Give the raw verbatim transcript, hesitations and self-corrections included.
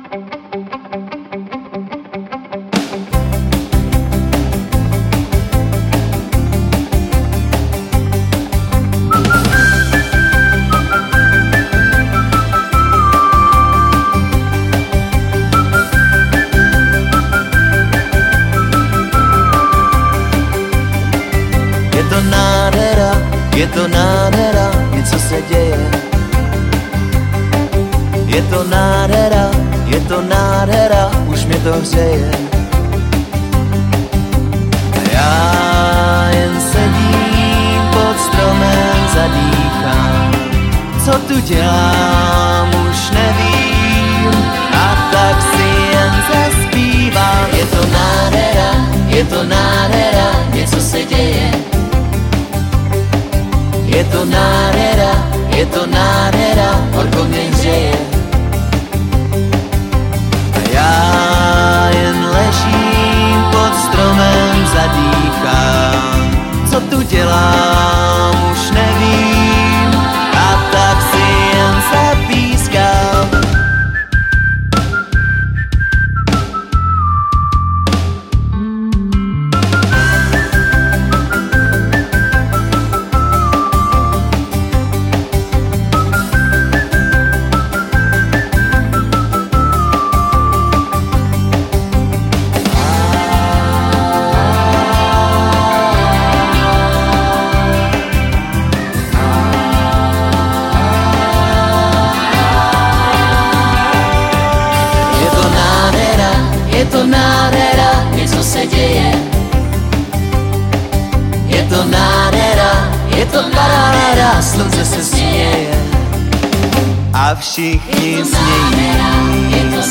Je to nádhera, něco se děje. Je to nádhera, je to nádhera, už mě to hřeje. Já jen sedím pod stromem, zadýchám. Co tu dělám, už nevím, a tak si jen zaspívám. Je to nádhera, je to nádhera, něco se děje. Je to nádhera, je to nádhera, horko mě hřeje. A já jen ležím pod stromem, zadýchám. Co tu dělám, už nevím, a tak si jen zapískám. Je to nádhera, něco se děje. Je to nádhera, je to paráda, slunce se směje. A všichni smějí,